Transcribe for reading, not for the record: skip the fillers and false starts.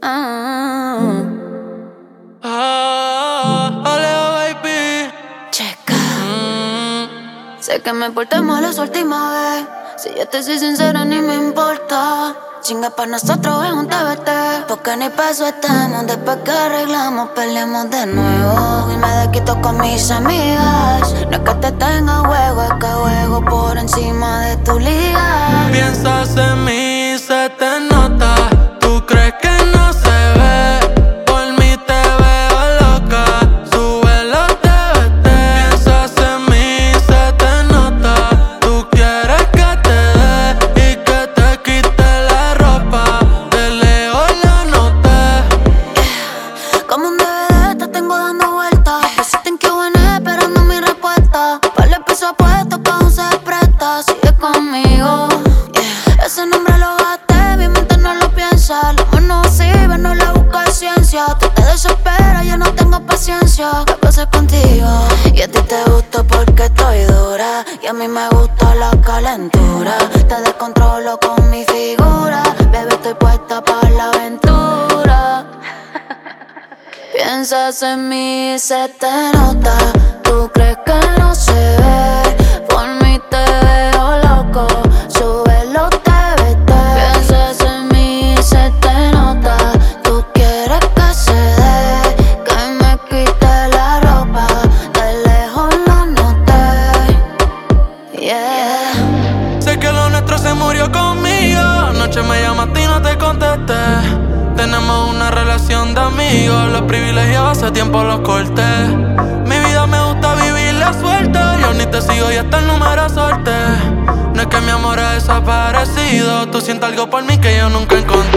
Ah, Alejo, baby. checa. Sé que me porté mal esa última vez. Si yo te soy sincera, ni me importa. Chinga pa' nosotros en un TBT. Porque ni peso estamos. Después que arreglamos, peleamos de nuevo. Y me desquito con mis amigas. No es que te tenga juego, es que juego por encima de tu liga. Piensas en mí, se te nota. Tú crees que no se ve. Por mí te veo loca. Sube los TBT. Piensas en mí, se te nota. Tú quieres que te dé y que te quite la ropa. De lejos la noté. Como un DVD te tengo dando vueltas. Pusiste en Q&A esperando mi respuesta. Vale piso apuesto pa' un se presta. Sigue conmigo, yeah. Ese nombre lo gasté, mi mente no lo piensa. La mano sirve, no le busca ciencia. Tú te desesperas, yo no tengo paciencia. ¿Qué pasa contigo? Y a ti te gusto porque estoy dura. Y a mí me gusta la calentura. Te descontrolo con mi figura. Bebé, estoy puesta pa' la aventura. Piensas en mí, se te nota. Tú crees que no se ve. Por mí te veo loco. Sube los TBT. Piensas en mí, se te nota. Tú quieres que se dé, que me quite la ropa. De lejos lo noté, yeah. Sé que lo nuestro se murió conmigo. Anoche me llamaste y no te contesté. Tenemos una relación de amigos. Los privilegios hace tiempo los corté. Mi vida me gusta vivir la suerte. Yo ni te sigo y hasta el número sorte. No es que mi amor ha desaparecido. Tú sientes algo por mí que yo nunca encontré.